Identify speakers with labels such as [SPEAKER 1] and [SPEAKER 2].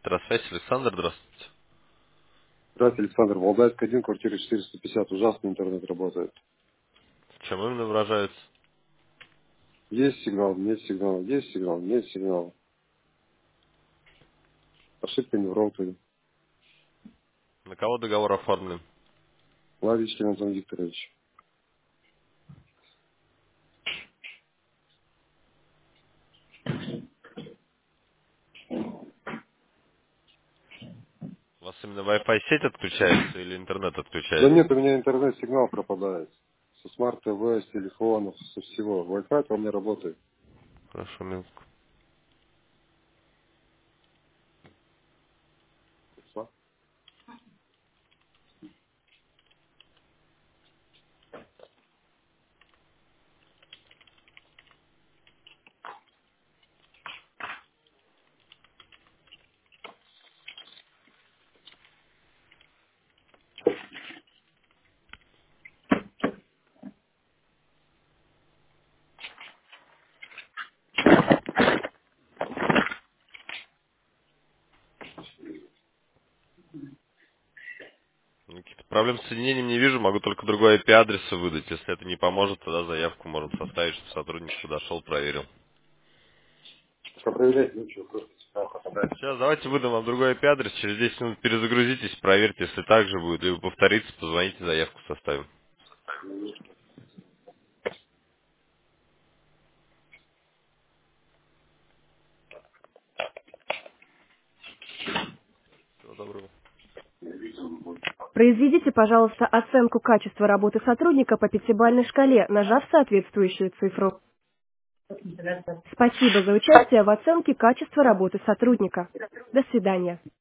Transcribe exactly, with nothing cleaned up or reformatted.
[SPEAKER 1] Петросвязь, Александр, здравствуйте.
[SPEAKER 2] Здравствуйте, Александр. Валдайская, один, квартира четыреста пятьдесят. Ужасно интернет работает.
[SPEAKER 1] В чем именно выражается?
[SPEAKER 2] Есть сигнал, нет сигнала, есть сигнал, нет сигнала. Ошибка не в роутере.
[SPEAKER 1] На кого договор оформлен?
[SPEAKER 2] Лавичкин Антон Викторович.
[SPEAKER 1] У вас именно Wi-Fi сеть отключается или интернет
[SPEAKER 2] Да
[SPEAKER 1] отключается?
[SPEAKER 2] нет, у меня интернет-сигнал пропадает. Со смарт-ТВ, с телефонов, со всего. Wi-Fi у меня работает.
[SPEAKER 1] Хорошо, минутку. Каких-то проблем с соединением не вижу, могу только другой ай пи-адрес выдать. Если это не поможет, тогда заявку можем составить, чтобы сотрудник подошел, проверил.
[SPEAKER 2] Проверять ничего, просто сигнал пропадает.
[SPEAKER 1] Сейчас давайте выдам вам другой ай пи-адрес, через десять минут перезагрузитесь, проверьте, если так же будет, либо повторится, позвоните, заявку составим. Всего доброго.
[SPEAKER 3] Произведите, пожалуйста, оценку качества работы сотрудника по пятибалльной шкале, нажав соответствующую цифру. Спасибо за участие в оценке качества работы сотрудника. До свидания.